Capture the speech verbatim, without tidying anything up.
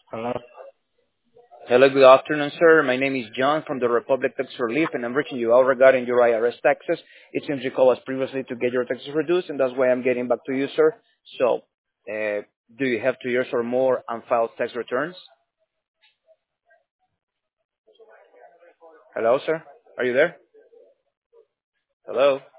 Hello. Hello, good afternoon, sir. My name is John from the Republic Tax Relief, and I'm reaching you out regarding your I R S taxes. It seems you called us previously to get your taxes reduced, and that's why I'm getting back to you, sir. So, uh, do you have two years or more unfiled tax returns? Hello, sir. Are you there? Hello?